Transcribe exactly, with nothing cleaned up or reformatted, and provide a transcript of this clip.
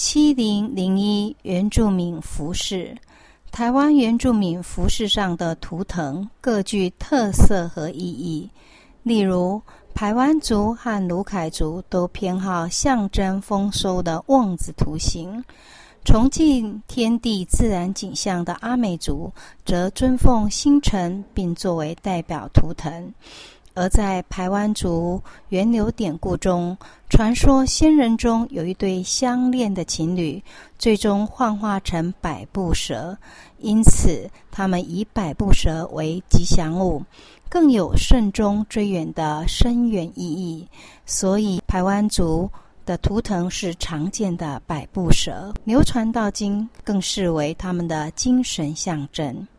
七零零一原住民服饰。台湾原住民服饰上的图腾各具特色和意义，例如排湾族和鲁凯族都偏好象征丰收的旺字图形，崇敬天地自然景象的阿美族则尊奉星辰并作为代表图腾。而在排湾族源流典故中，传说先人中有一对相恋的情侣，最终幻化成百步蛇，因此他们以百步蛇为吉祥物，更有慎终追远的深远意义。所以排湾族的图腾是常见的百步蛇，流传到今更视为他们的精神象征。